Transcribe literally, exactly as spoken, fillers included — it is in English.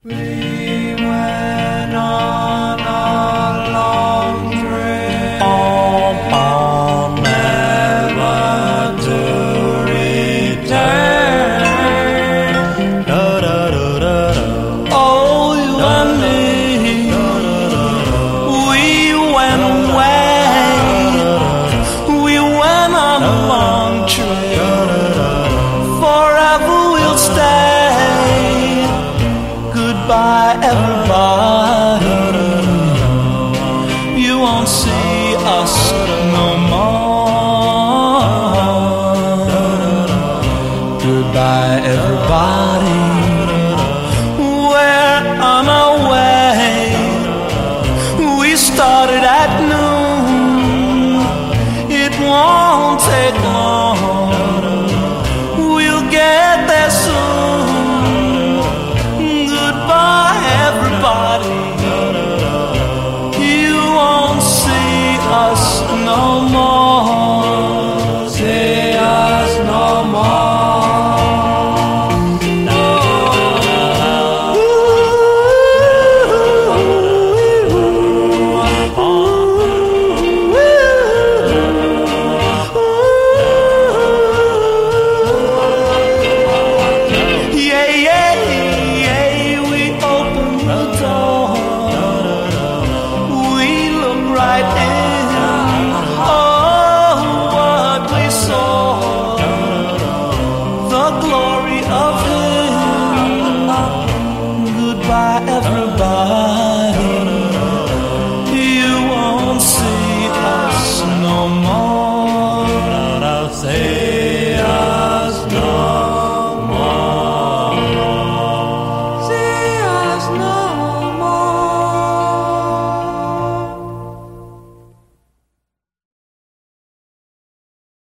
We went on a long trip, bom, bom, never to return. Da, da, da, da, da. Oh, you da, and me, da, da, da, da. We went away. We went on a long trip. Forever we'll stay. Goodbye, everybody.